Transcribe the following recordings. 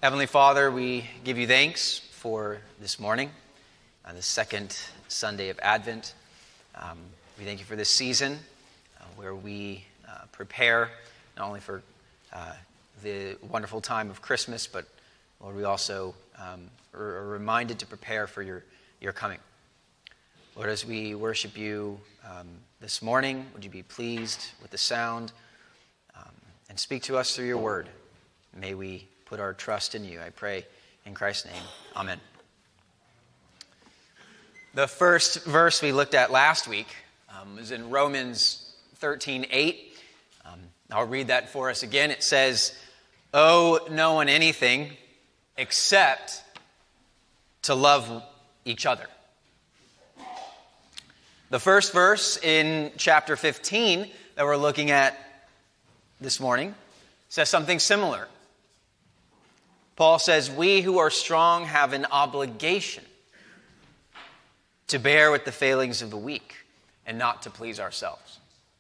Heavenly Father, we give you thanks for this morning, the second Sunday of Advent. We thank you for this season where we prepare not only for the wonderful time of Christmas, but Lord, we also are reminded to prepare for your coming. Lord, as we worship you this morning, would you be pleased with the sound and speak to us through your word? May we put our trust in you, I pray in Christ's name. Amen. The first verse we looked at last week was in Romans 13:8. I'll read that for us again. It says, "Owe no one anything except to love each other." The first verse in chapter 15 that we're looking at this morning says something similar. Paul says, "We who are strong have an obligation to bear with the failings of the weak and not to please ourselves."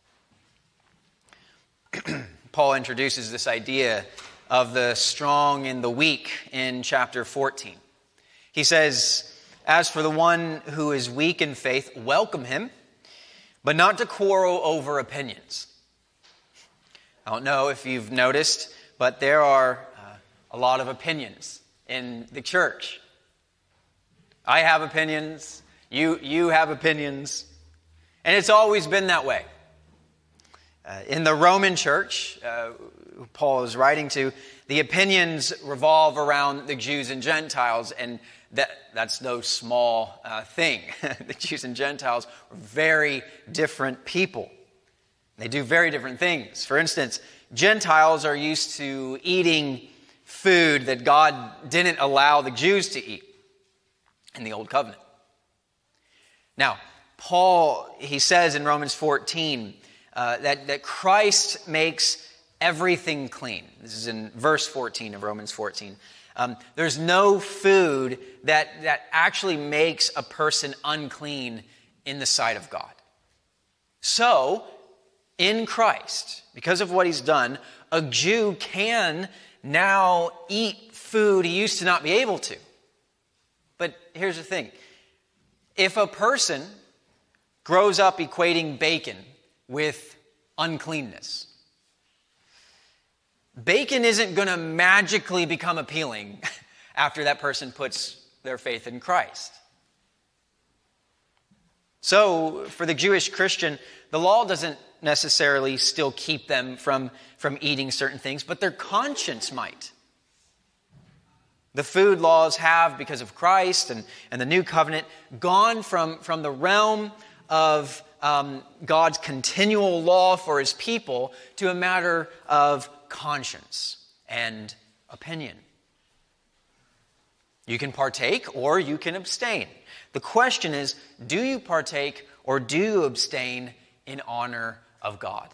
Paul introduces this idea of the strong and the weak in chapter 14. He says, "As for the one who is weak in faith, welcome him, but not to quarrel over opinions." I don't know if you've noticed, but there are a lot of opinions in the church. I have opinions, you have opinions, and it's always been that way. In the Roman church, who Paul is writing to, the opinions revolve around the Jews and Gentiles, and that's no small thing. The Jews and Gentiles are very different people. They do very different things. For instance, Gentiles are used to eating food that God didn't allow the Jews to eat in the Old Covenant. Now, Paul, he says in Romans 14 that Christ makes everything clean. This is in verse 14 of Romans 14. There's no food that actually makes a person unclean in the sight of God. So, in Christ, because of what he's done, a Jew can now eat food he used to not be able to. But here's the thing. If a person grows up equating bacon with uncleanness, bacon isn't going to magically become appealing after that person puts their faith in Christ. So, for the Jewish Christian, the law doesn't necessarily still keep them from eating certain things, but their conscience might. The food laws have, because of Christ and the new covenant, gone from the realm of God's continual law for his people to a matter of conscience and opinion. You can partake or you can abstain. The question is, do you partake or do you abstain in honor of God?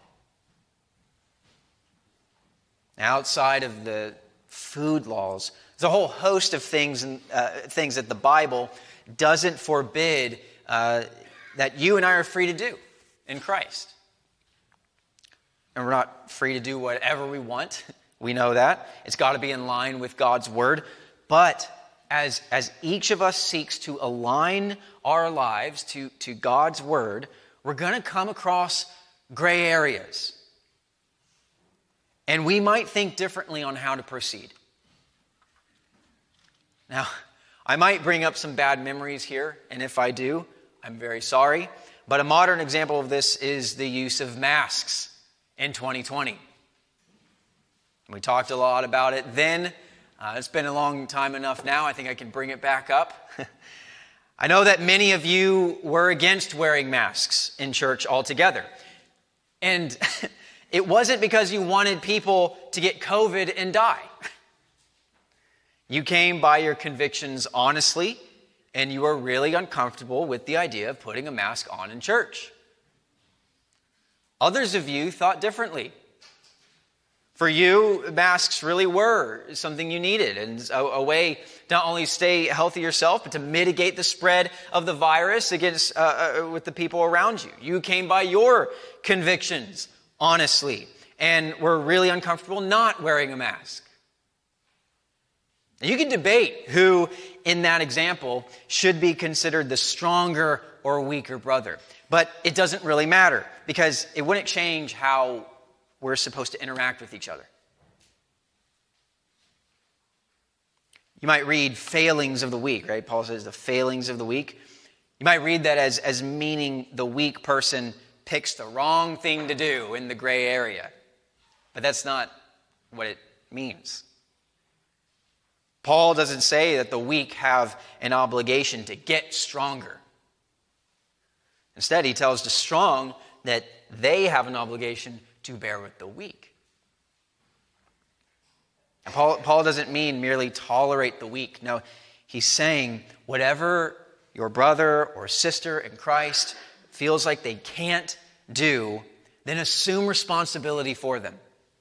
Now, outside of the food laws, there's a whole host of things that the Bible doesn't forbid that you and I are free to do in Christ. And we're not free to do whatever we want. We know that. It's got to be in line with God's word. But as each of us seeks to align our lives to God's word, we're going to come across gray areas. And we might think differently on how to proceed. Now, I might bring up some bad memories here, and if I do, I'm very sorry. But a modern example of this is the use of masks in 2020. We talked a lot about it then. It's been a long time enough now. I think I can bring it back up. I know that many of you were against wearing masks in church altogether. And it wasn't because you wanted people to get COVID and die. You came by your convictions honestly, and you were really uncomfortable with the idea of putting a mask on in church. Others of you thought differently. For you, masks really were something you needed and a way to not only stay healthy yourself, but to mitigate the spread of the virus against with the people around you. You came by your convictions honestly and were really uncomfortable not wearing a mask. And you can debate who, in that example, should be considered the stronger or weaker brother. But it doesn't really matter, because it wouldn't change how we're supposed to interact with each other. You might read failings of the weak, right? Paul says the failings of the weak. You might read that as meaning the weak person picks the wrong thing to do in the gray area. But that's not what it means. Paul doesn't say that the weak have an obligation to get stronger. Instead, he tells the strong that they have an obligation to bear with the weak. And Paul doesn't mean merely tolerate the weak. No, he's saying whatever your brother or sister in Christ feels like they can't do, then assume responsibility for them.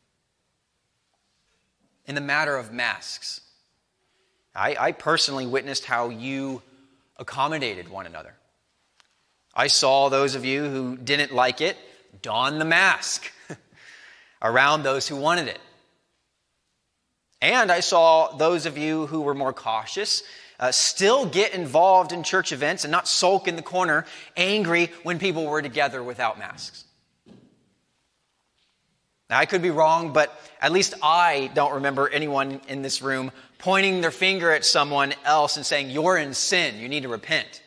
In the matter of masks, I personally witnessed how you accommodated one another. I saw those of you who didn't like it don the mask around those who wanted it. And I saw those of you who were more cautious still get involved in church events and not sulk in the corner, angry when people were together without masks. Now, I could be wrong, but at least I don't remember anyone in this room pointing their finger at someone else and saying, "You're in sin, you need to repent."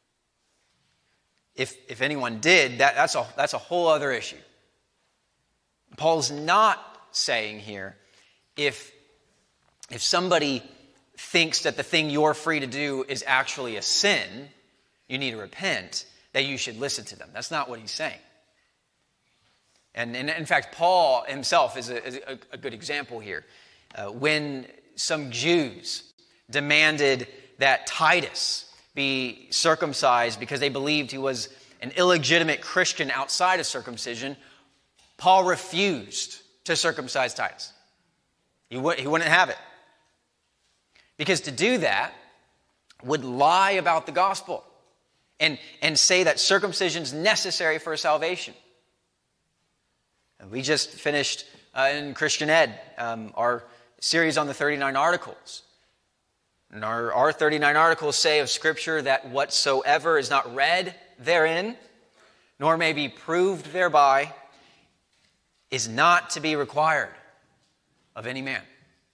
If anyone did, that's a whole other issue. Paul's not saying here, if somebody thinks that the thing you're free to do is actually a sin, you need to repent, that you should listen to them. That's not what he's saying. And in fact, Paul himself is a good example here. When some Jews demanded that Titus be circumcised because they believed he was an illegitimate Christian outside of circumcision, Paul refused to circumcise Titus. He wouldn't have it. Because to do that would lie about the gospel and say that circumcision is necessary for salvation. And we just finished in Christian Ed our series on the 39 Articles. And our 39 Articles say of Scripture that whatsoever is not read therein, nor may be proved thereby, is not to be required of any man.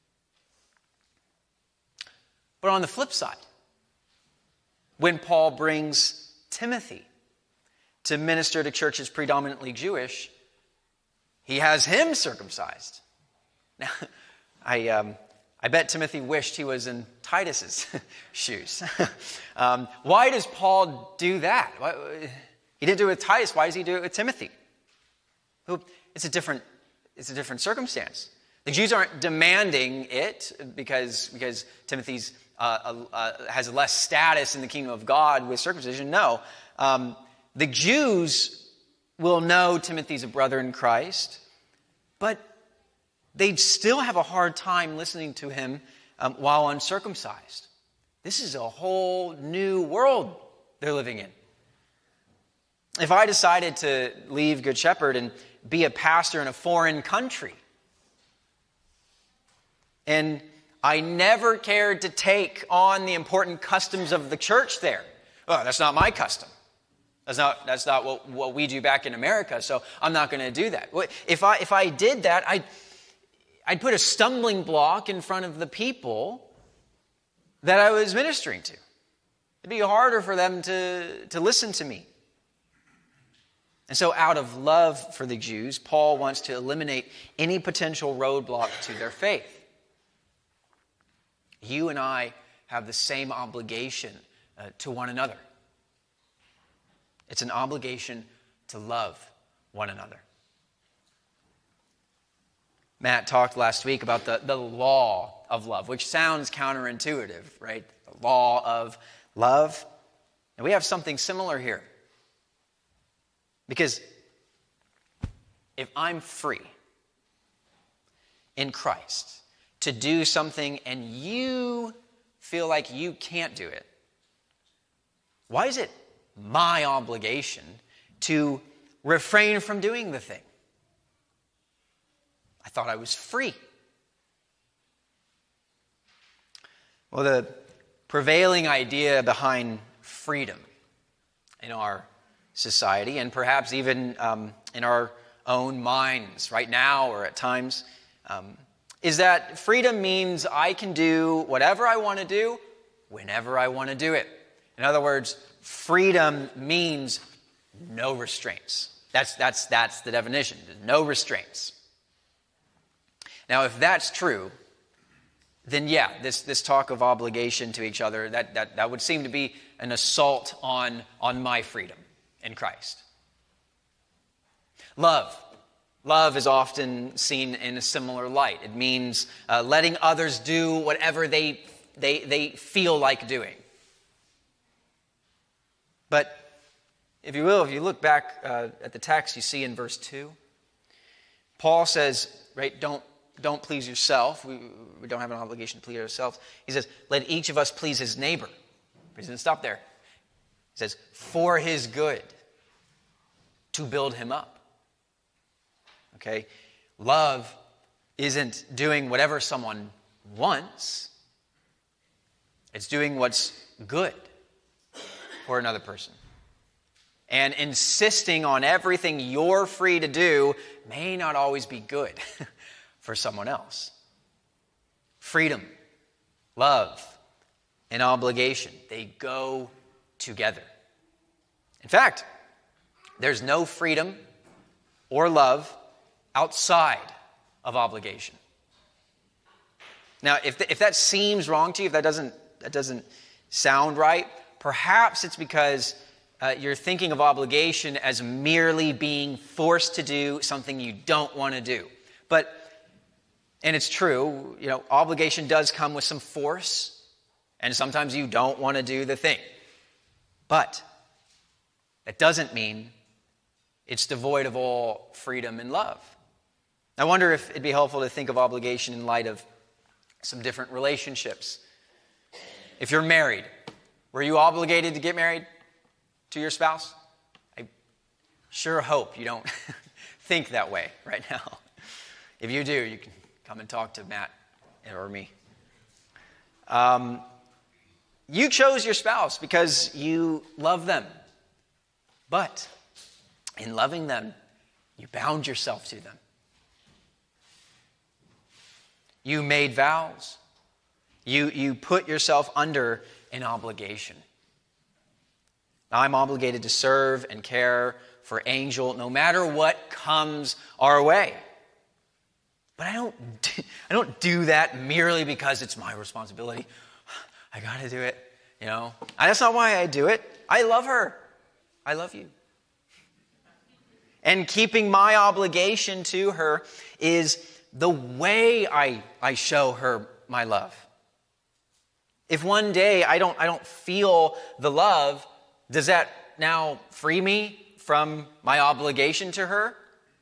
But on the flip side, when Paul brings Timothy to minister to churches predominantly Jewish, he has him circumcised. Now, I bet Timothy wished he was in Titus's shoes. Why does Paul do that? He didn't do it with Titus. Why does he do it with Timothy? It's a different circumstance. The Jews aren't demanding it because Timothy's has less status in the kingdom of God with circumcision. No. The Jews will know Timothy's a brother in Christ, but they'd still have a hard time listening to him while uncircumcised. This is a whole new world they're living in. If I decided to leave Good Shepherd and be a pastor in a foreign country, and I never cared to take on the important customs of the church there. Oh, that's not my custom. That's not what we do back in America, so I'm not going to do that. If I did that, I'd put a stumbling block in front of the people that I was ministering to. It'd be harder for them to listen to me. And so out of love for the Jews, Paul wants to eliminate any potential roadblock to their faith. You and I have the same obligation to one another. It's an obligation to love one another. Matt talked last week about the law of love, which sounds counterintuitive, right? The law of love. And we have something similar here. Because if I'm free in Christ to do something and you feel like you can't do it, why is it my obligation to refrain from doing the thing? I thought I was free. Well, the prevailing idea behind freedom in our society, and perhaps even in our own minds right now or at times, is that freedom means I can do whatever I want to do whenever I want to do it. In other words, freedom means no restraints. That's the definition. No restraints. Now, if that's true, then yeah, this talk of obligation to each other, that would seem to be an assault on my freedom in Christ. Love is often seen in a similar light. It means letting others do whatever they feel like doing. But if you look back at the text, you see in verse 2, Paul says, right, don't please yourself. We don't have an obligation to please ourselves. He says, let each of us please his neighbor. But he doesn't stop there. He says, for his good, to build him up. Okay? Love isn't doing whatever someone wants. It's doing what's good for another person. And insisting on everything you're free to do may not always be good for someone else. Freedom, love, and obligation, they go together. In fact, there's no freedom or love outside of obligation. Now, if that seems wrong to you, if that doesn't sound right, perhaps it's because you're thinking of obligation as merely being forced to do something you don't want to do. And it's true, obligation does come with some force, and sometimes you don't want to do the thing. But that doesn't mean it's devoid of all freedom and love. I wonder if it'd be helpful to think of obligation in light of some different relationships. If you're married, were you obligated to get married to your spouse? I sure hope you don't think that way right now. If you do, you can come and talk to Matt or me. You chose your spouse because you love them. But in loving them, you bound yourself to them. You made vows. You put yourself under an obligation. Now, I'm obligated to serve and care for Angel no matter what comes our way. But I don't do that merely because it's my responsibility. I got to do it, That's not why I do it. I love her. I love you. And keeping my obligation to her is the way I show her my love. If one day I don't feel the love, does that now free me from my obligation to her?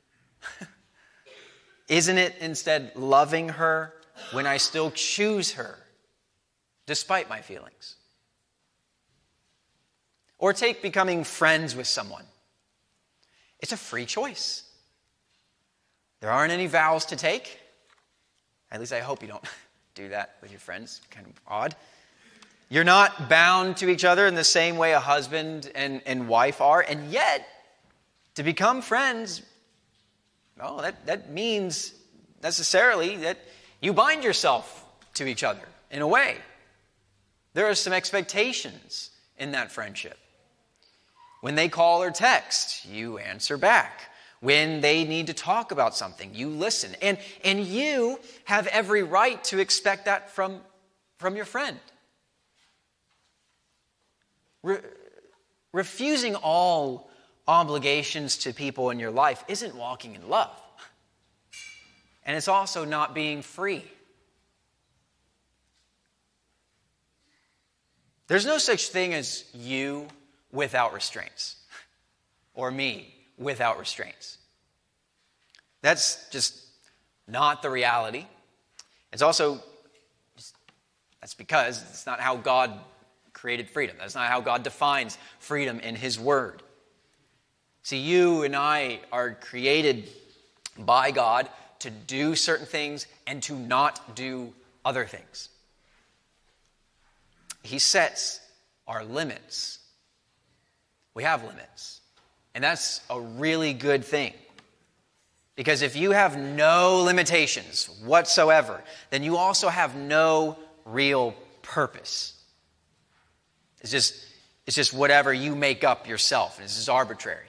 Isn't it instead loving her when I still choose her, despite my feelings? Or take becoming friends with someone. It's a free choice. There aren't any vows to take. At least I hope you don't do that with your friends. Kind of odd. You're not bound to each other in the same way a husband and wife are. And yet, to become friends, that means necessarily that you bind yourself to each other in a way. There are some expectations in that friendship. When they call or text, you answer back. When they need to talk about something, you listen. And you have every right to expect that from your friend. Refusing all obligations to people in your life isn't walking in love. And it's also not being free. There's no such thing as you without restraints, or me without restraints. That's just not the reality. It's also, that's because it's not how God created freedom. That's not how God defines freedom in His Word. See, you and I are created by God to do certain things and to not do other things. he sets our limits. We have limits. And that's a really good thing. Because if you have no limitations whatsoever, then you also have no real purpose. It's just whatever you make up yourself. And it's just arbitrary.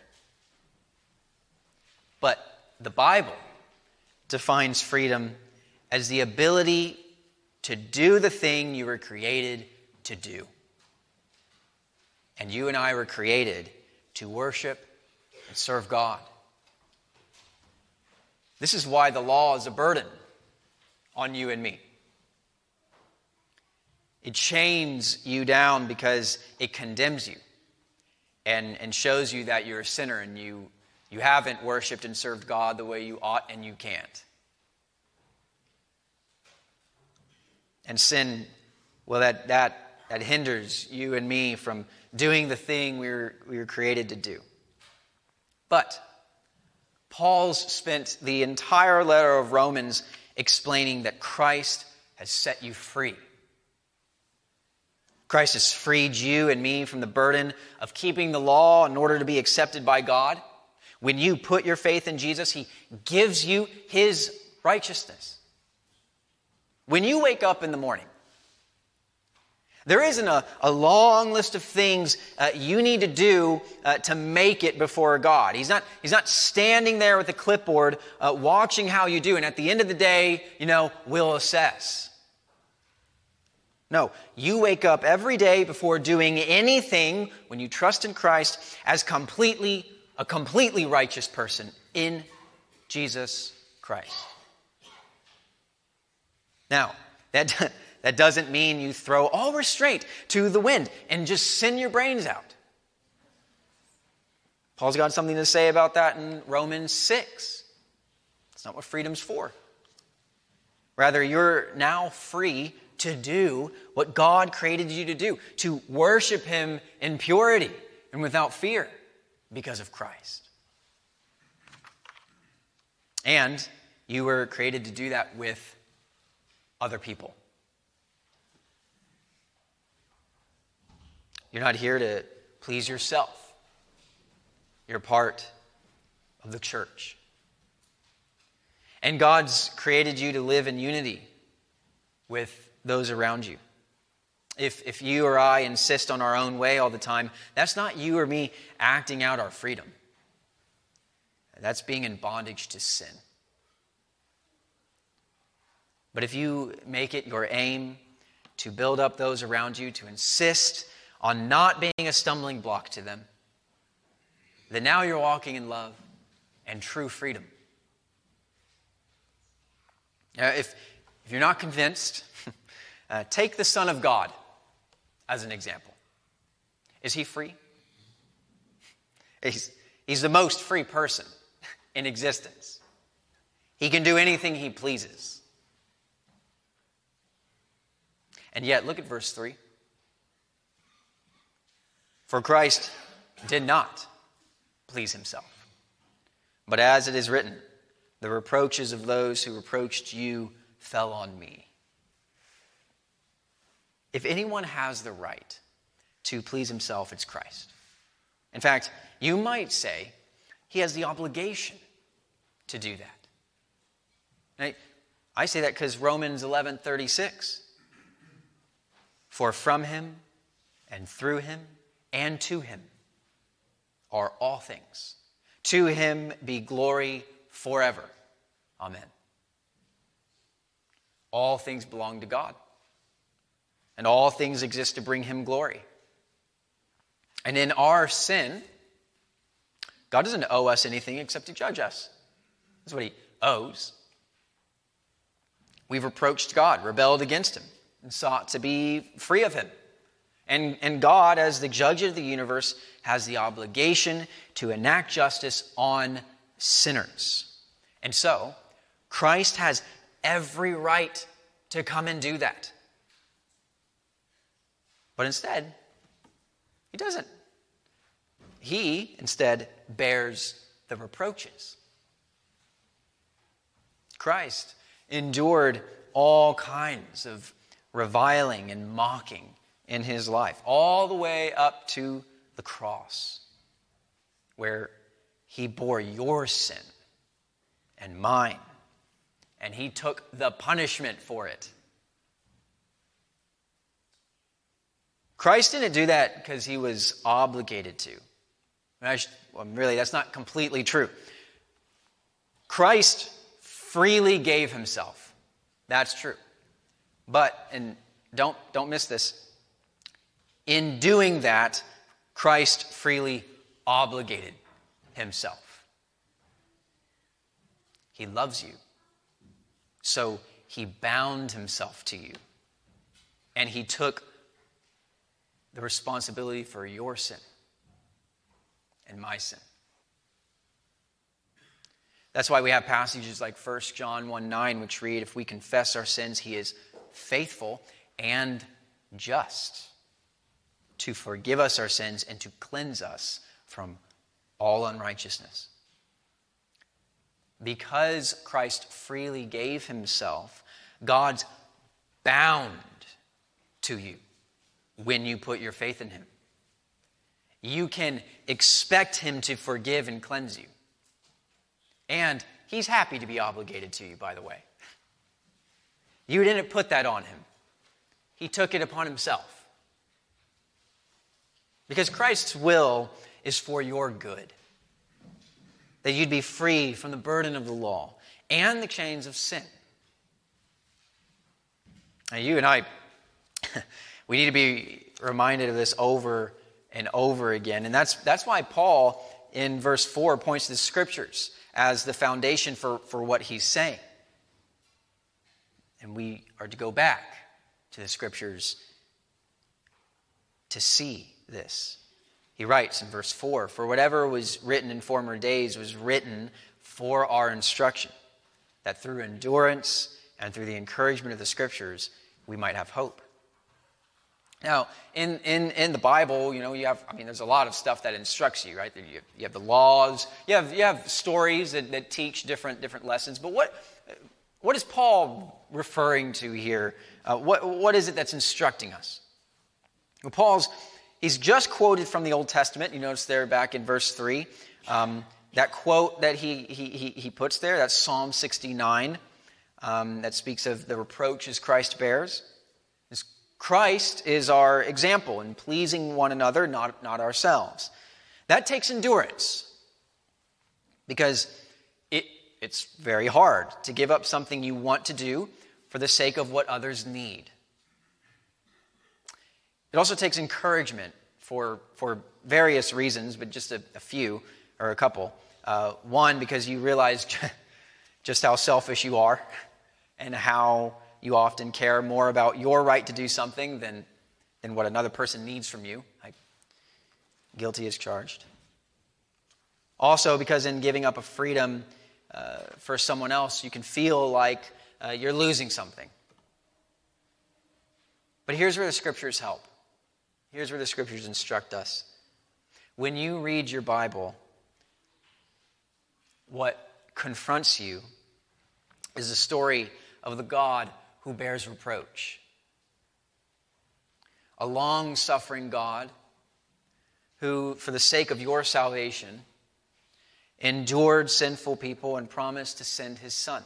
But the Bible defines freedom as the ability to do the thing you were created to do. And you and I were created to worship and serve God. This is why the law is a burden on you and me. It chains you down because it condemns you and shows you that you're a sinner and you haven't worshiped and served God the way you ought and you can't. And sin, well, that hinders you and me from doing the thing we were created to do. But Paul's spent the entire letter of Romans explaining that Christ has set you free. Christ has freed you and me from the burden of keeping the law in order to be accepted by God. When you put your faith in Jesus, He gives you His righteousness. When you wake up in the morning, there isn't a long list of things you need to do to make it before God. He's not standing there with a clipboard watching how you do, and at the end of the day, we'll assess. No, you wake up every day before doing anything when you trust in Christ as a completely righteous person in Jesus Christ. Now, that doesn't mean you throw all restraint to the wind and just sin your brains out. Paul's got something to say about that in Romans 6. That's not what freedom's for. Rather, you're now free to do what God created you to do, to worship Him in purity and without fear because of Christ. And you were created to do that with other people. You're not here to please yourself. You're part of the church. And God's created you to live in unity with those around you. If you or I insist on our own way all the time, that's not you or me acting out our freedom. That's being in bondage to sin. But if you make it your aim to build up those around you, to insist on not being a stumbling block to them, then now you're walking in love and true freedom. If you're not convinced, take the Son of God as an example. Is He free? He's the most free person in existence. He can do anything He pleases. And yet, look at verse 3. For Christ did not please Himself, but as it is written, the reproaches of those who reproached you fell on me. If anyone has the right to please himself, it's Christ. In fact, you might say He has the obligation to do that. And I say that because Romans 11:36. For from Him and through Him and to Him are all things. To Him be glory forever. Amen. All things belong to God. And all things exist to bring Him glory. And in our sin, God doesn't owe us anything except to judge us. That's what He owes. We've reproached God, rebelled against Him, and sought to be free of Him. And God, as the judge of the universe, has the obligation to enact justice on sinners. And so, Christ has every right to come and do that. But instead, He doesn't. He, instead, bears the reproaches. Christ endured all kinds of reviling and mocking in his life, all the way up to the cross, where he bore your sin and mine, and he took the punishment for it. Christ didn't do that because he was obligated to. Really, that's not completely true. Christ freely gave himself. That's true. But, and don't miss this, in doing that, Christ freely obligated himself. He loves you. So he bound himself to you. And he took the responsibility for your sin and my sin. That's why we have passages like 1 John 1:9, which read, if we confess our sins, he is faithful and just to forgive us our sins and to cleanse us from all unrighteousness. Because Christ freely gave himself, God's bound to you when you put your faith in him. You can expect him to forgive and cleanse you. And he's happy to be obligated to you, by the way. You didn't put that on him. He took it upon himself. Because Christ's will is for your good. That you'd be free from the burden of the law and the chains of sin. Now, you and I, we need to be reminded of this over and over again. And that's why Paul, in verse 4, points to the Scriptures as the foundation for what he's saying. And we are to go back to the Scriptures to see this. He writes in verse 4, for whatever was written in former days was written for our instruction, that through endurance and through the encouragement of the Scriptures, we might have hope. Now, in the Bible, you have, there's a lot of stuff that instructs you, right? You have the laws, you have stories that teach different lessons. But what is Paul referring to here? What is it that's instructing us? Well, he's just quoted from the Old Testament. You notice there back in verse 3, that quote that he puts there, that's Psalm 69, that speaks of the reproaches Christ bears. Christ is our example in pleasing one another, not ourselves. That takes endurance because it's very hard to give up something you want to do for the sake of what others need. It also takes encouragement for various reasons, but just a few or a couple. One, because you realize just how selfish you are and how you often care more about your right to do something than what another person needs from you. Guilty as charged. Also, because in giving up a freedom for someone else, you can feel like you're losing something. But here's where the Scriptures help. Here's where the Scriptures instruct us. When you read your Bible, what confronts you is the story of the God who bears reproach. A long-suffering God who, for the sake of your salvation, endured sinful people and promised to send his Son.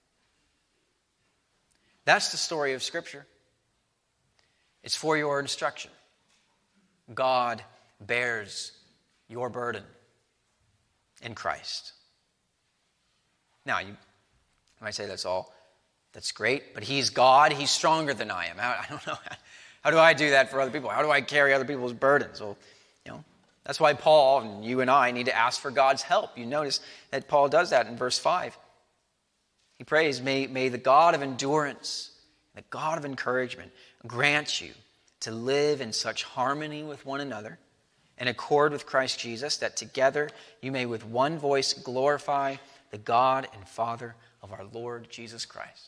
That's the story of Scripture. It's for your instruction. God bears your burden in Christ. Now, you might say that's great, but he's God, he's stronger than I am. I don't know. How do I do that for other people? How do I carry other people's burdens? Well, that's why Paul and you and I need to ask for God's help. You notice that Paul does that in verse 5. He prays, may the God of endurance, the God of encouragement, grant you to live in such harmony with one another, in accord with Christ Jesus, that together you may with one voice glorify the God and Father of our Lord Jesus Christ.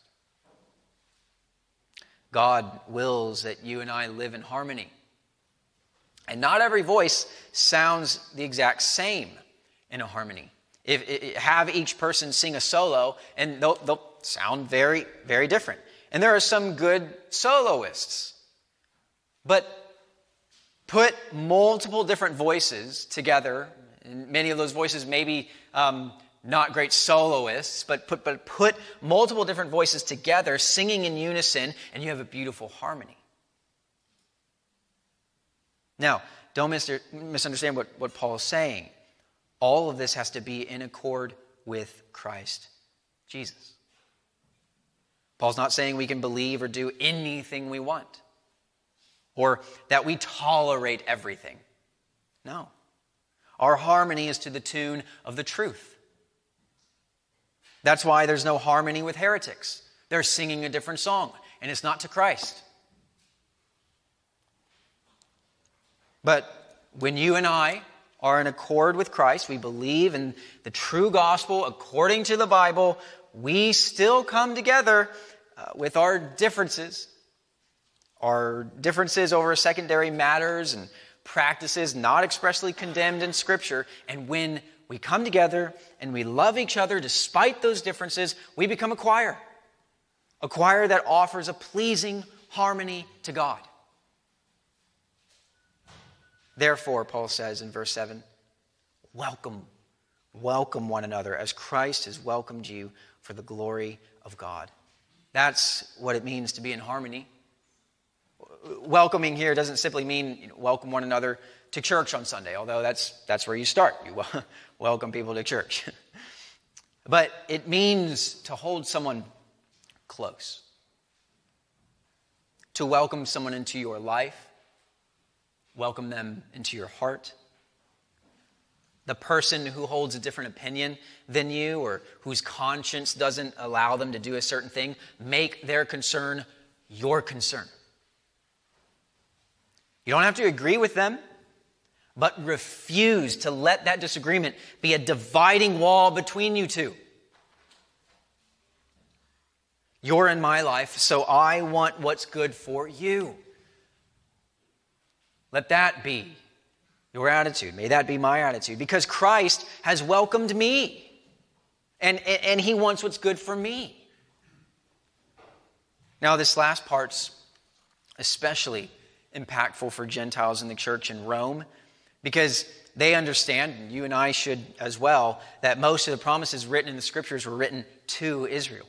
God wills that you and I live in harmony. And not every voice sounds the exact same in a harmony. Have each person sing a solo, and they'll sound very, very different. And there are some good soloists. But put multiple different voices together, and many of those voices may be not great soloists, but put multiple different voices together, singing in unison, and you have a beautiful harmony. Now, don't misunderstand what Paul is saying. All of this has to be in accord with Christ Jesus. Paul's not saying we can believe or do anything we want, or that we tolerate everything. No. Our harmony is to the tune of the truth. That's why there's no harmony with heretics. They're singing a different song, and it's not to Christ. But when you and I are in accord with Christ, we believe in the true gospel according to the Bible, we still come together with our differences over secondary matters and practices not expressly condemned in Scripture. And when we come together and we love each other despite those differences, we become a choir that offers a pleasing harmony to God. Therefore, Paul says in verse 7, welcome one another as Christ has welcomed you for the glory of God. That's what it means to be in harmony. Welcoming here doesn't simply mean welcome one another to church on Sunday, although that's where you start. You welcome people to church. But it means to hold someone close, to welcome someone into your life, welcome them into your heart. The person who holds a different opinion than you or whose conscience doesn't allow them to do a certain thing, make their concern your concern. You don't have to agree with them, but refuse to let that disagreement be a dividing wall between you two. You're in my life, so I want what's good for you. Let that be your attitude. May that be my attitude. Because Christ has welcomed me. And He wants what's good for me. Now, this last part's especially impactful for Gentiles in the church in Rome, because they understand, and you and I should as well, that most of the promises written in the Scriptures were written to Israel.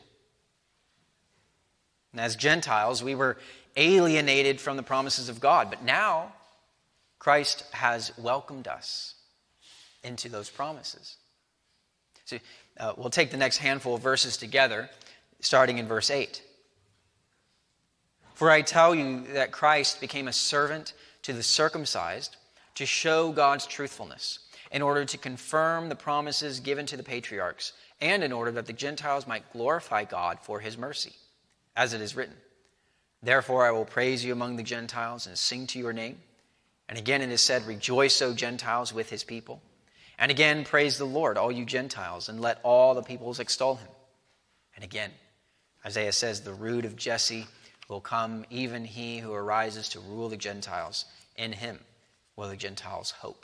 And as Gentiles, we were alienated from the promises of God. But now, Christ has welcomed us into those promises. So we'll take the next handful of verses together, starting in verse 8. For I tell you that Christ became a servant to the circumcised to show God's truthfulness, in order to confirm the promises given to the patriarchs, and in order that the Gentiles might glorify God for His mercy, as it is written, therefore I will praise you among the Gentiles and sing to your name. And again it is said, rejoice, O Gentiles, with His people. And again, praise the Lord, all you Gentiles, and let all the peoples extol Him. And again, Isaiah says, the root of Jesse will come, even he who arises to rule the Gentiles. In Him will the Gentiles hope.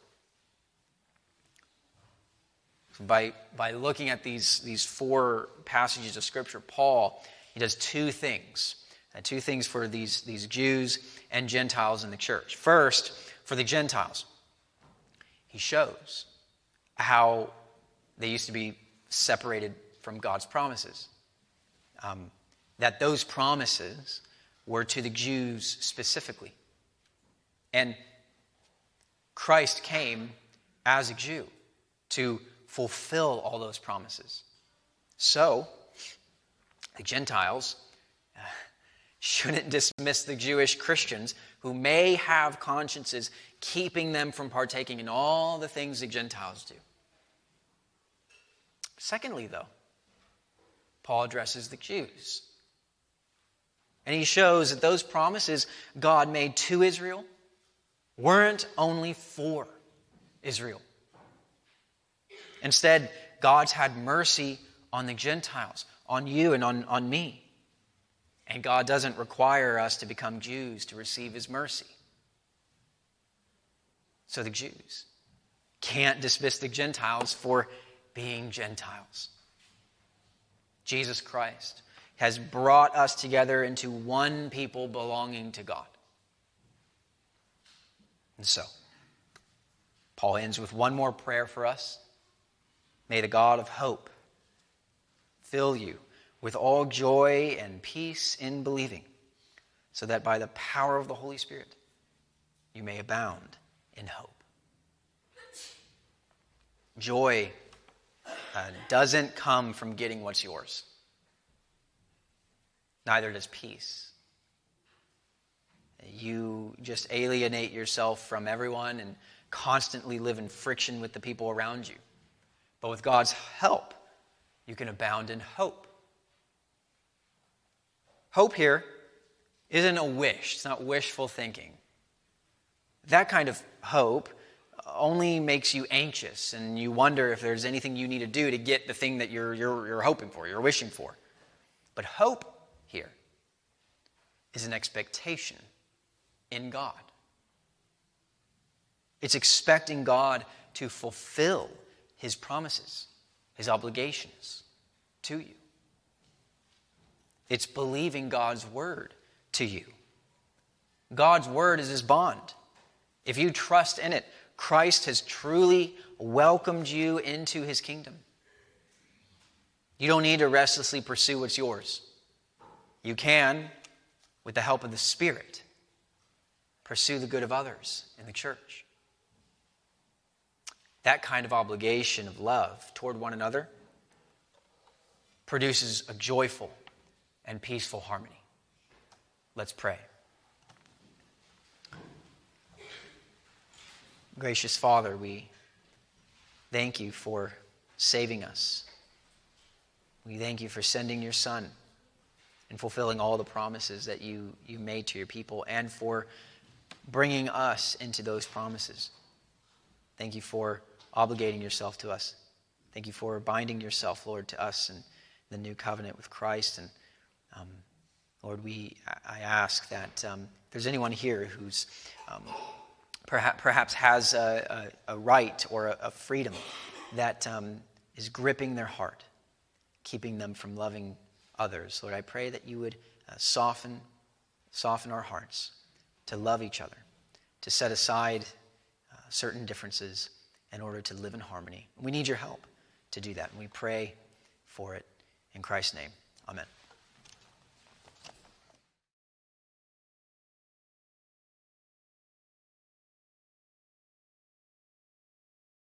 By looking at these four passages of Scripture, Paul, he does two things for these Jews and Gentiles in the church. First, for the Gentiles, he shows how they used to be separated from God's promises. That those promises were to the Jews specifically. And Christ came as a Jew to fulfill all those promises. So, the Gentiles shouldn't dismiss the Jewish Christians who may have consciences keeping them from partaking in all the things the Gentiles do. Secondly, though, Paul addresses the Jews. And he shows that those promises God made to Israel weren't only for Israel. Instead, God's had mercy on the Gentiles, on you and on me. And God doesn't require us to become Jews to receive His mercy. So the Jews can't dismiss the Gentiles for being Gentiles. Jesus Christ has brought us together into one people belonging to God. And so, Paul ends with one more prayer for us. May the God of hope fill you with all joy and peace in believing, so that by the power of the Holy Spirit you may abound in hope. Joy doesn't come from getting what's yours. Neither does peace. You just alienate yourself from everyone and constantly live in friction with the people around you. But with God's help, you can abound in hope. Hope here isn't a wish. It's not wishful thinking. That kind of hope only makes you anxious, and you wonder if there's anything you need to do to get the thing that you're hoping for, you're wishing for. But hope here is an expectation in God. It's expecting God to fulfill his promises, his obligations to you. It's believing God's word to you. God's word is his bond. If you trust in it, Christ has truly welcomed you into his kingdom. You don't need to restlessly pursue what's yours. You can, with the help of the Spirit, pursue the good of others in the church. That kind of obligation of love toward one another produces a joyful and peaceful harmony. Let's pray. Gracious Father, we thank you for saving us. We thank you for sending your Son and fulfilling all the promises that you made to your people, and for bringing us into those promises. Thank you for obligating yourself to us. Thank you for binding yourself, Lord, to us in the new covenant with Christ. And Lord, I ask that if there's anyone here who's perhaps has a right or a freedom that is gripping their heart, keeping them from loving others, Lord, I pray that you would soften our hearts to love each other, to set aside certain differences in order to live in harmony. We need your help to do that, and we pray for it in Christ's name. Amen.